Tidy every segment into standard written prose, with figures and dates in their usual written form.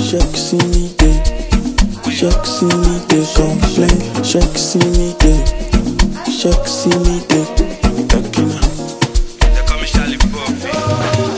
Shake see me day. Shake see me day. Complain. Shake see me day. Shake see me day. Takina. They call me Charlie Puppy.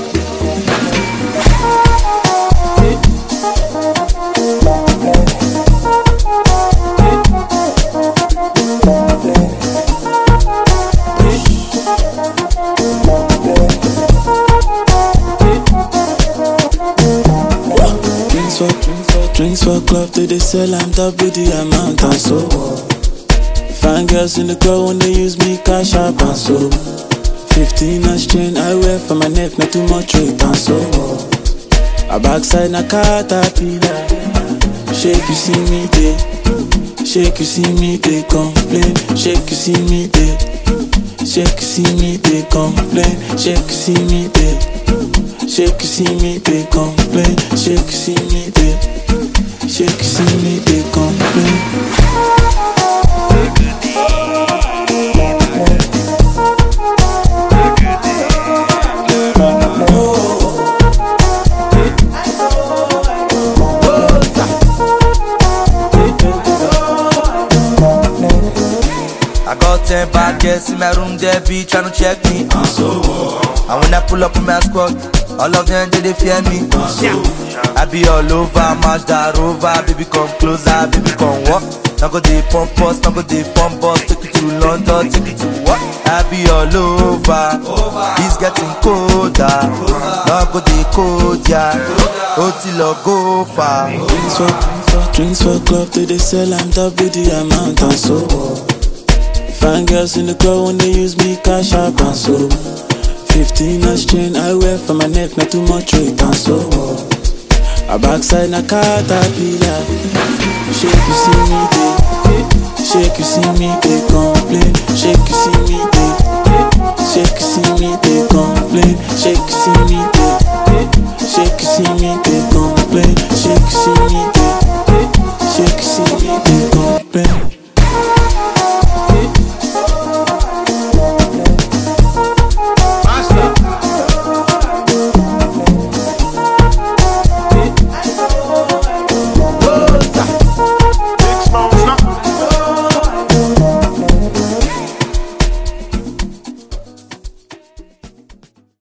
Drinks for club till they sell and double the amount and so. Fine girls in the crowd when they use me cash up and so. 15 inch chain I wear for my neck, not too much weight and so. A backside na caterpillar. Shake you see me day. Shake you see me day complain. Shake you see me day. Shake you see me day complain. Shake you see me day. Shake you see me day complain. Shake you see me day. Shake you see me day complain. I got 10 bad girls in my room, they be tryna check me. And when I pull up in my squad, all of them they fear me. I be all over, match that rover. Baby come closer, baby come walk. Now go dey pump us, now go dey pump us. Take it to London, take it to what? I be all over, it's getting colder. Now go dey cold, yeah. Till I go far. Drinks for club till they sell and double the amount and so. Fine girls in the crowd when they use me cash up and so. 15 inch chain I wear for my neck, not too much weight and so. A backside na caterpillar. Shake you see me day. Shake you see me day complain. Shake you see me day. Shake you see me day complain. Shake you see me day. Shake you see me day complain. Shake you see me day. Shake you see me day complain.